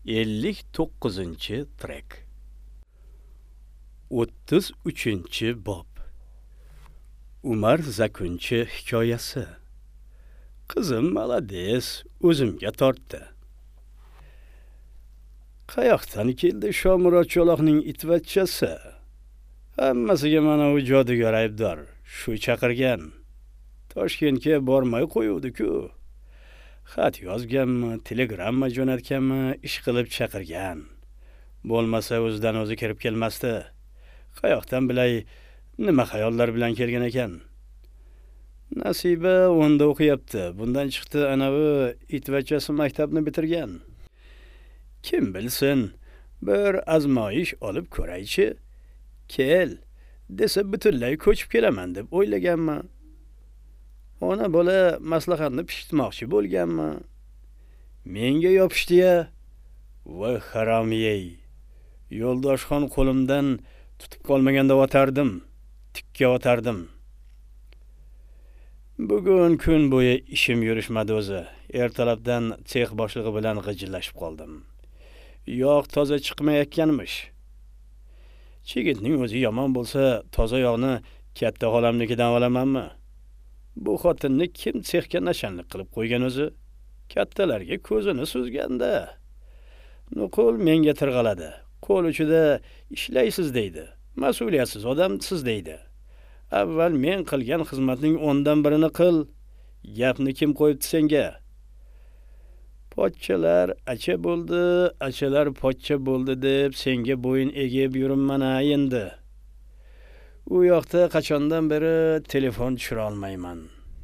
59-trek. 33-bob. Umar Zakunchi hikoyasi. Qizim malades, o'zimga tortdi. Qayoqdan keldi Shomurod Cho'loqning itvachchasi? Hammasiga mana u jodugar aybdor, shu chaqirgan. Toshkentga bormay qo'yuvdi-ku. Xat yozganmi, telegramma jo'natganmi, ish qilib chaqirgan. Bo'lmasa o'zidan o'zi kirib kelmasdi. Qayoqdan bilay, nima xayollar bilan kelgan ekan? Nasiba 10da o'qiyapti. Bundan chiqdi anavi itvachchasi maktabni bitirgan. Kim bilsin, bir azmoyish olib ko'raychi. Kel, desa butunlay ko'chib kelaman deb o'ylaganmi? Ona bola maslahatni pishitmoqchi bo'lganmi? Menga yopishdi-ya. Voy haromiyey. Yo'ldoshxon qo'limdan tutib qolmaganda otardim, tikka otardim. Bugun kun bo'yi ishim yurishmadi o'zi. Ertalabdan sex boshlig'i bilan g'ijillashib qoldim. Yog' toza chiqmayotganmish. Chigitning o'zi yomon bo'lsa, toza yog'ni katta xolamnikidan olamanmi? Bu xotinni kim sexga nashanlik qilib qo'ygan o'zi? Kattalarga ko'zini suzganda. Nuqul menga tirg'aladi. Qo'l uchida ishlaysiz deydi. Mas'uliyatsiz odamsiz deydi. Avval men qilgan xizmatning 10dan birini qil. Gapni kim qo'yibdi senga? Pochchalar acha bo'ldi, achalar pochcha bo'ldi deb senga bo'yin egib yuribman endi. U yoqda qachondan beri telefon tushira olmayman.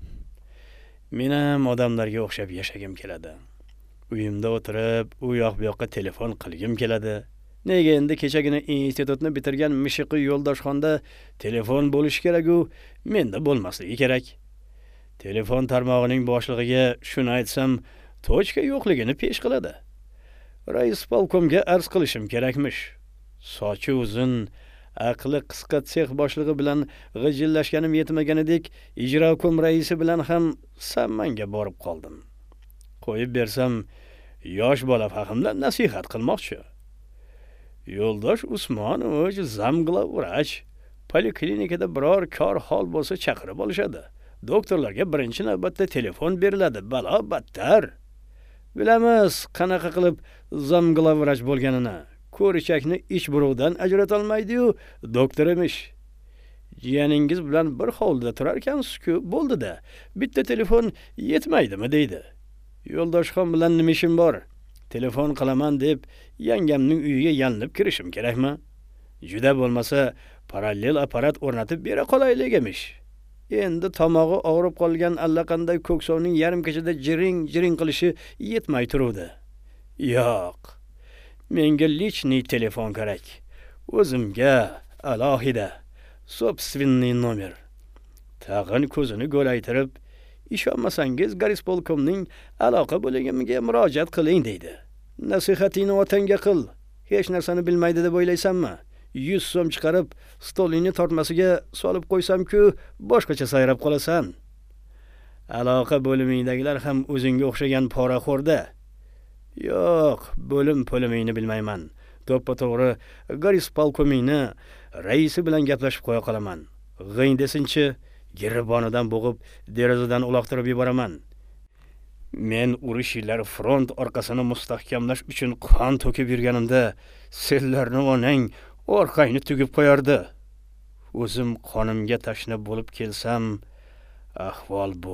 Men ham odamlarga o'xshab yashagim keladi. Uyimda o'tirib, u yoq bu yoqqa telefon qilgim keladi. Nega endi kechagina institutni bitirgan mishiqi Yo'ldoshxonda telefon bo'lishi kerak-ku, menda bo'lmasligi kerak. Telefon tarmog'ining boshlig'iga shuni aytsam, tochka yo'qligini pesh qiladi. Rais polkomga arz qilishim kerakmish. Sochi uzun, aqli qisqa sex boshlig'i bilan g'ijillashganim yetmaganidek, ijrokom raisi bilan ham sammanga borib qoldim. Qo'yib bersam, yosh bola fahmlab nasihat qilmoqchi. Yo'ldosh Usmonovich zamgla vrach. Poliklinikada biror kor hol bo'lsa chaqirib olishadi. Doktorlarga birinchi navbatda telefon beriladi, balo battar. Bilamiz, qanaqa qilib zamgla vrach bo'lganini. Ko'richakni ich burug'dan ajrata olmaydi-yu, doktor emish. Jiyaningiz bilan bir hovlida turar ekansiz-ku, bo'ldi-da. Bitta telefon yetmaydimi deydi. Yo'ldoshxon bilan nima ishim bor? Telefon qilaman deb yangamning uyiga yalinib kirishim kerakmi? Juda bo'lmasa parallel apparat o'rnatib bera qolaylik emish. Endi tomog'i og'rib qolgan allaqanday ko'ksovning yarim kechada jiring qilishi yetmay turuvdi. Yo'q. Menga lichniy telefon kerak. O'zimga alohida собственный nomer. Tag'in ko'zini go'laytirib, ishonmasangiz Garispolkomning aloqa bo'limiga murojaat qiling deydi. Nasihatini otangga qil. Hech narsani bilmaydi deb o'ylaysanmi? 100 so'm chiqarib, stolingni tortmasiga solib qo'ysam-ku, boshqacha sayrab qolasan. Aloqa bo'limingdagilar ham o'zingga o'xshagan poraxo'rda. Yo'q, bo'limingni bilmayman. To'ppa-to'g'ri Garispolkomingni raisi bilan gaplashib qo'ya qolaman. G'ing desinchi, giribonidan bo'g'ib, derazadan uloqtirib yuboraman. Men urush yillari front orqasini mustahkamlash uchun qon to'kib yurganimda, senlarni onang orqangni tugib qo'yardi. O'zim qonimga tashna bo'lib kelsam, ahvol bu.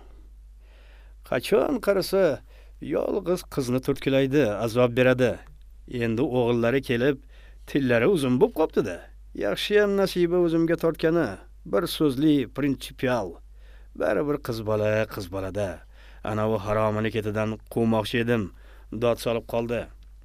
Qachon qarasa, yolg'iz qizni turtkilaydi, azob beradi. Endi o'g'illari kelib, tillari uzun bo'lib qopti-da. Yaxshi ham nasiba o'zimga tortgani. Bir so'zli, prinsipial. Baribir qiz bola-da. Ana u haromini ketidan quvmoqchi edim. Dod solib qoldi.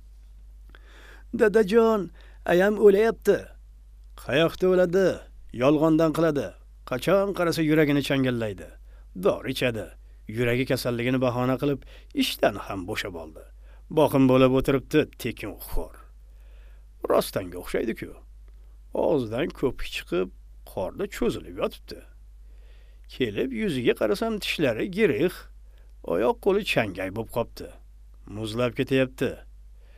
Dadajon, ayam o'layapti. Qayoqda o'ladi? Yolg'ondan qiladi. Qachon qarasa yuragini changallaydi. Dori ichadi. Yuragi kasalligini bahona qilib, ishdan ham bo'shab oldi. Boqim bo'lib o'tiribdi, tekin xo'r. Rostanga o'xshaydi-ku. Og'zidan ko'pik chiqib, qorda cho'zilib yotibdi. Kelib yuziga qarasam tishlari girih, oyoq qo'li changay bo'lib qopti. Muzlab ketyapti.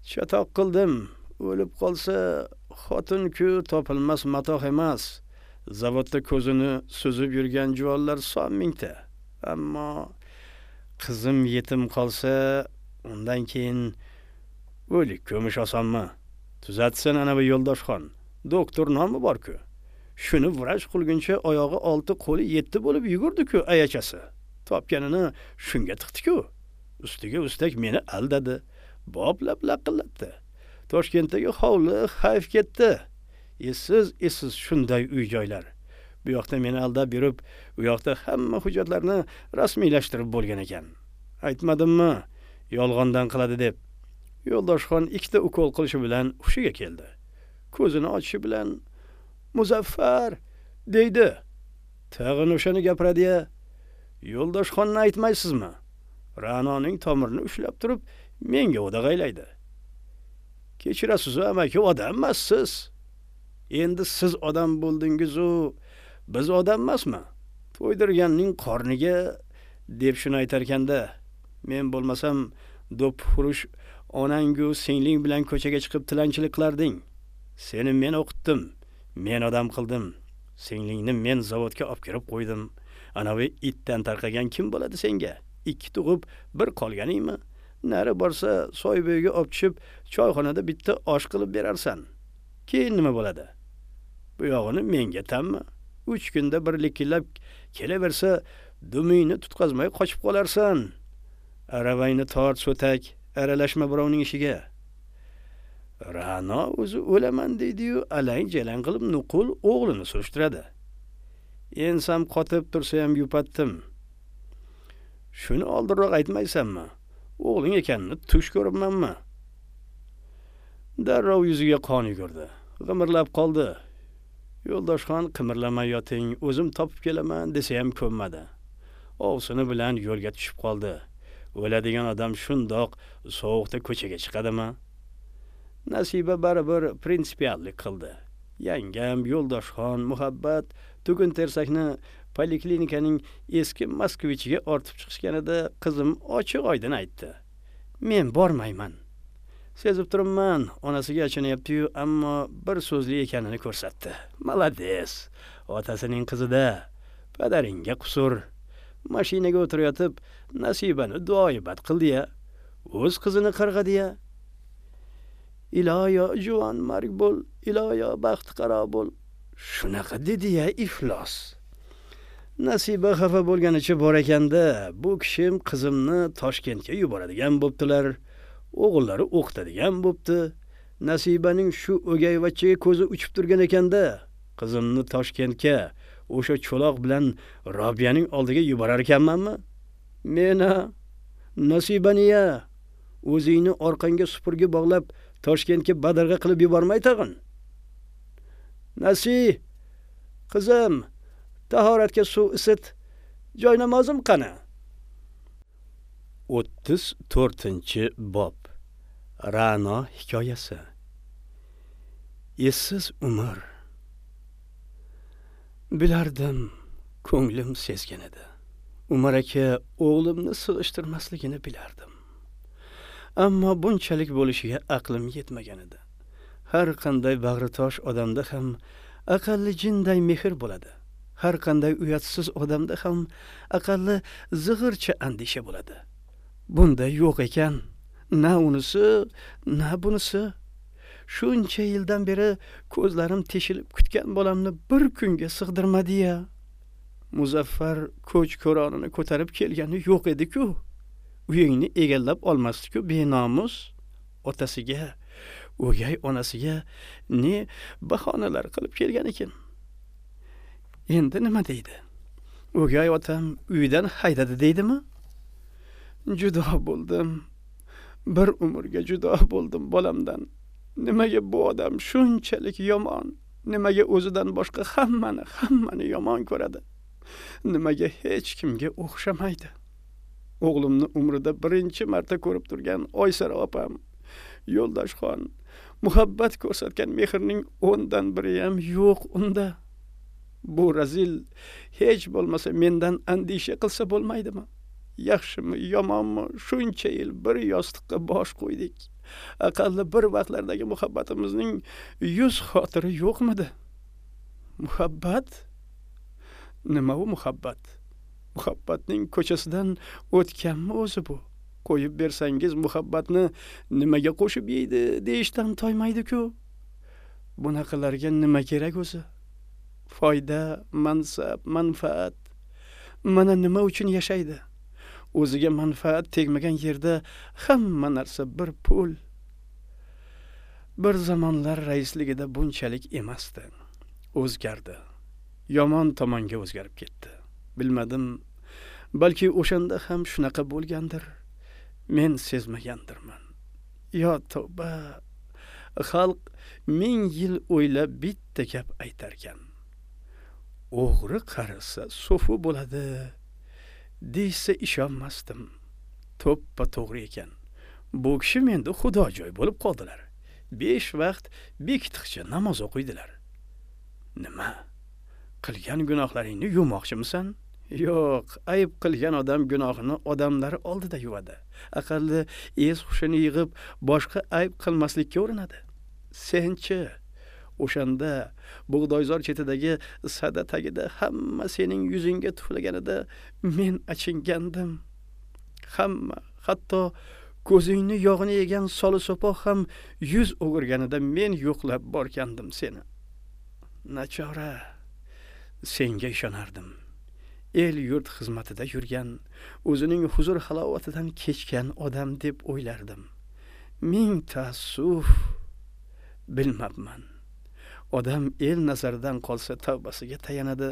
Chatoq qildim. O'lib qolsa, xotin-ku topilmas matoh emas. Zavodda ko'zini suzib yurgan juvonlar son mingta. Ammo qizim yetim qolsa, undan keyin o'lik ko'mish osonmi? Tuzatsin ana bu Yo'ldoshxon. Doktor nomi bor-ku. Shuni vrach qilguncha oyog'i 6, qo'li 7 bo'lib yugurdi-ku ayachasi. Topganini shunga tiqdi-ku. Ustiga ustak meni aldadi. Boplab laqillatdi. Toshkentdagi hovli xayf ketdi. Esiz shunday uy-joylar. Bu yoqda meni aldab yurib, u yoqda hamma hujjatlarni rasmiylashtirib bo'lgan ekan. Aytmadimmi, yolg'ondan qiladi deb. Yo'ldoshxon 2 ukol qilishi bilan hushiga keldi. Ko'zini ochishi bilan Muzaffar deydi. Tag'in o'shani gapiradi-ya. Yo'ldoshxonni aytmaysizmi? Ra'noning tomirini ushlab turib, menga o'dag'aylaydi. Kechirasiz, amaki, odam emassiz. Endi siz odam bo'ldingiz-u, biz odam emasmi? To'ydirganning qorniga deb shuni aytarkanda, men bo'lmasam do'ppirush onangu singling bilan ko'chaga chiqib tilanchilik qilarding. Seni men o'qitdim, men odam qildim. Singlingni men zavodga olib kirib qo'ydim. Anavi itdan tarqagan kim bo'ladi senga? 2 tug'ib bir qolganingmi? Nari borsa soybo'yiga olib tushib, choyxonada bitta osh qilib berarsan. Keyin nima bo'ladi? Bu yog'ini menga tammi? 3 kunda bir likillab kelaversa, dumingni tutqazmay qochib qolarsan. Aravangni tort, so'tak, aralashma birovning ishiga. Ra'no o'zi o'laman deydi-yu, alang-jalang qilib nuqul o'g'lini surishtiradi. Ensam qotib tursa ham yupatdim. Shuni oldinroq aytmaysanmi? O'g'ling ekanini tush ko'ribmanmi? Darrov yuziga qon yugurdi. G'imirlab qoldi. Yo'ldoshxon qimirlamay yoting, o'zim topib kelaman desa ham ko'nmadi. Ovsini bilan yo'lga tushib qoldi. O'ladigan odam shundoq sovuqda ko'chaga chiqadimi? Nasiba baribir prinsipiallik qildi. Yangam Yo'ldoshxon muhabbat tugun tersakni poliklinikaning eski Moskvichiga ortib chiqishganida qizim ochiq-oydin aytdi. Men bormayman. Sezib turibman, onasiga achinayapti-yu, ammo bir so'zli ekanini ko'rsatdi. Malades. Otasining qizida padaringga qusur. Mashinaga o'tirayotib, Nasibani duoibat qildi-ya. O'z qizini qirg'adi-ya. Iloyo juvon marg bo'l, iloyo baxt qaro bo'l. Shunaqa dedi-ya, iflos. Nasiba xafa bo'lganicha bor ekanda, bu kishim qizimni Toshkentga yuboradigan bo'ptilar. O'g'illari o'qitadigan bo'pti. Nasibaning shu o'gayvachchaga ko'zi uchib turgan ekanda, qizimni Toshkentga o'sha cho'loq bilan Robiyaning oldiga yuborar ekanmanmi? Mena Nasibaniya o'zingni orqangga supurgi bog'lab Toshkentga badarg'a qilib yubormay tag'in. Nasi, qizim, tahoratga suv isit. Joy namozim qani? 34-bob. Ra'no hikoyasi. Essiz umr. Bilardim, ko'nglim sezgan edi. Umar aka o'g'limni sig'ishtirmasligini bilardim. Ammo bunchalik bo'lishiga aqlim yetmagan edi. Har qanday bag'ritosh odamda ham aqalli jinday mehr bo'ladi. Har qanday uyatsiz odamda ham aqalli zig'ircha andisha bo'ladi. Bunda yo'q ekan, na unisi, na bunisi. Shuncha yildan beri ko'zlarim teshilib kutgan bolamni bir kunga sig'dirmadi-ya. Muzaffar ko'ch-ko'ronini ko'tarib kelgani yo'q edi-ku. Uyingni egallab olmasdi-ku benomus. Otasiga, o'gay onasiga ne bahonalar qilib kelgan ekan. Endi nima deydi? O'gay otam uydan haydadi deydimi? Judo bo'ldim. Bir umrga judo bo'ldim bolamdan. Nimaga bu odam shunchalik yomon? Nimaga o'zidan boshqa hammani yomon ko'radi? Nimaga hech kimga o'xshamaydi? O'g'limni umrida birinchi marta ko'rib turgan Oysara opam, Yo'ldoshxon, muhabbat ko'rsatgan mehrning 10dan biri ham yo'q unda. Bu razil hech bo'lmasa mendan andisha qilsa bo'lmaydimi? Yaxshimi, yomonmi, shuncha yil bir yostiqqa bosh qo'ydik. Aqalli bir vaqtlardagi muhabbatimizning 100 xotiri yo'qmidi? Muhabbat? Nima u muhabbat? Muhabbatning ko'chasidan o'tganmi o'zi bu? Qo'yib bersangiz muhabbatni nimaga qo'shib yeydi deyishdan toymaydi-ku. Bunaqalarga nima kerak o'zi? Foyda, mansab, manfaat. Mana nima uchun yashaydi? O'ziga manfaat tegmagan yerda hamma narsa bir pul. Bir zamonlar raisligida bunchalik emasdi. O'zgardi. Yomon tomonga o'zgarib ketdi. Bilmadim, balki o'shanda ham shunaqa bo'lgandir. Men sezmagandirman. Yo tavba. Xalq 1000 yil o'ylab bitta gap aytarkan. O'g'ri qarisa so'fi bo'ladi, deysa ishonmasdim. To'ppa to'g'ri ekan. Bu kishi menda xudojo'y bo'lib qoldilar. 5 vaqt bekitiqcha namoz o'qiydilar. Nima? Qilgan gunohlaringni yuvmoqchimisan? Yo'q, ayb qilgan odam gunohini odamlar oldida yuvadi. Aqalli hushini yig'ib boshqa ayb qilmaslikka urinadi. Senchi o'shanda bug'doyzor chetidagi sada tagida hamma sening yuzingga tuflaganida men achingandim. Hamma, hatto ko'zingni yog'ini yegan soli so'poq ham yuz o'girganida men yo'qlab borgandim seni. Nachora, senga ishonardim. El yurt xizmatida yurgan, o'zining huzur halovatidan kechgan odam deb o'ylardim. Ming taassuf, bilmabman. Odam el nazaridan qolsa tavbasiga tayanadi.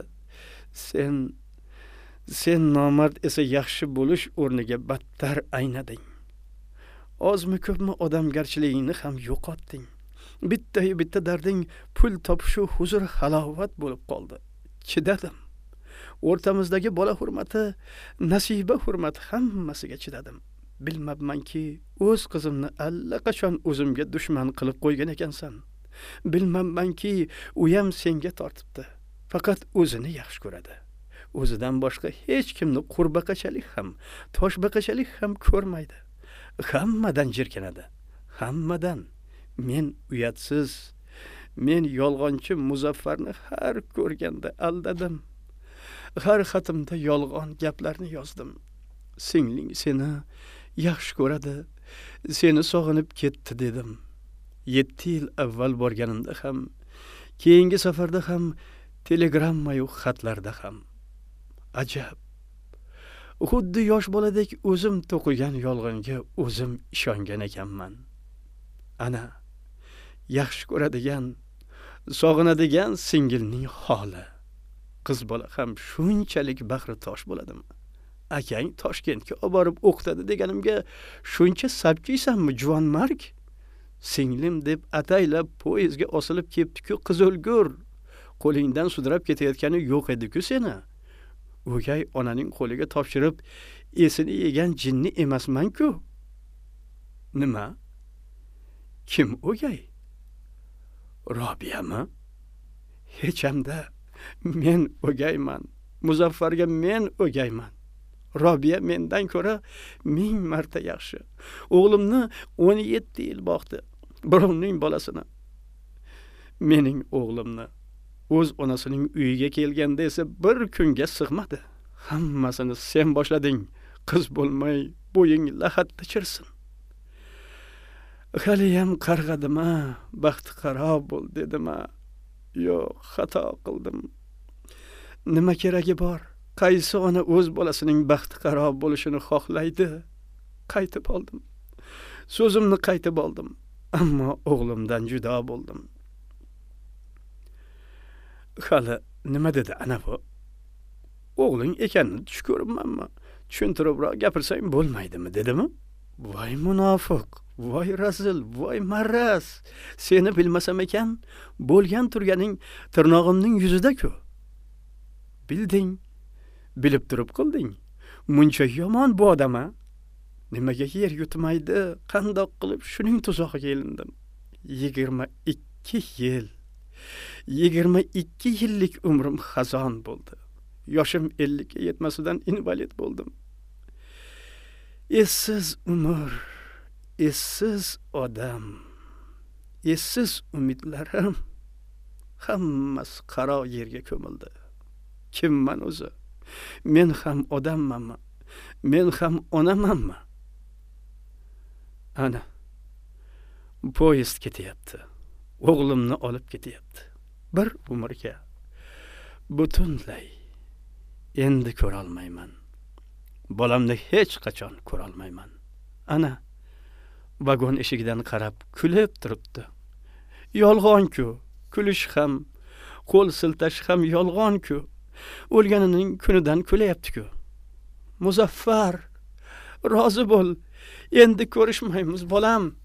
Sen nomard esa yaxshi bo'lish o'rniga battar aynading. Ozmi ko'pmi odamgarchiligingni ham yo'qotding. Bitta darding pul topishu huzur halovat bo'lib qoldi. Chidadim. O'rtamizdagi bola hurmati, nasiba hurmati hammasiga chidadim. Bilmabmanki, o'z qizimni allaqachon o'zimga dushman qilib qo'ygan ekansan. Bilmabmanki, u ham senga tortibdi. Faqat o'zini yaxshi ko'radi. O'zidan boshqa hech kimni qurbaqachalik ham, toshbaqachalik ham ko'rmaydi. Hammadan jirkanadi. Hammadan. Men uyatsiz, men yolg'onchi Muzaffarni har ko'rganda aldadim. Har xatimda yolg'on gaplarni yozdim. Singling seni yaxshi ko'radi, seni sog'inib ketdi dedim. 7 yil avval borganimda ham, keyingi safarda ham, telegramma-yu xatlarda ham. Ajab. Xuddi yosh boladek o'zim to'qigan yolg'onga o'zim ishongan ekanman. Ana, yaxshi ko'radigan, sog'inadigan singilning holi. Qiz bola ham shunchalik bahri tosh bo'ladimi? Akang Toshkentga olib borib o'qitadi deganimga shuncha sabchiysanmi, juvon mark? Singlim deb ataylab poyezdga osilib ketdi-ku, qiz o'lgur. Qo'lingdan sudrab ketayotgani yo'q edi-ku seni. O'gay onaning qo'liga topshirib, esini yegan jinni emasman-ku. Nima? Kim o'gay? Robiyami? Hecham-da. Men o'gayman. Muzaffarga men o'gayman. Robiya mendan ko'ra 1000 marta yaxshi. O'g'limni 17 yil boqdi. Birovning bolasini. Mening o'g'limni o'z onasining uyiga kelganda esa bir kunga sig'madi. Hammasini sen boshlading. Qiz bo'lmay bo'ying lahatda chirsin. Haliyam qarg'adima, baxti xarob bo'l dedima. Yo'q, xato qildim. Nima keragi bor? Qaysi ona o'z bolasining baxti xarob bo'lishini xohlaydi? Qaytib oldim. So'zimni qaytib oldim. Ammo o'g'limdan judo bo'ldim. Hali nima dedi ana bu? O'g'ling ekanini tush ko'ribmanmi? Tushuntiribroq gapirsang bo'lmaydimi, dedimi? Voy munofiq, voy razil, voy marras. Seni bilmasam ekan, bo'lgan turganing tirnog'imning yuzida-ku. Bilding, bilib turib qilding. Muncha yomon bu odam-a? Nimaga yer yutmaydi? Qandoq qilib shuning tuzog'iga ilindim? 22 yil. 22 yillik umrim xazon bo'ldi. Yoshim 50 ga yetmasidan invalid bo'ldim. Essiz umr, essiz odam, essiz umidlarim hammasi qaro yerga ko'mildi. Kimman o'zi? Men ham odammanmi? Men ham onamanmi? Ana, poyezd ketyapti. O'g'limni olib ketyapti. Bir umrga butunlay endi ko'rolmayman. Bolamni hech qachon ko'rolmayman. Ana, vagon eshigidan qarab kulib turibdi. Yolg'on-ku, kulish ham, qo'l siltash ham yolg'on-ku. O'lganining kunidan kulayapti-ku. Muzaffar, rozi bo'l. Endi ko'rishmaymiz, bolam.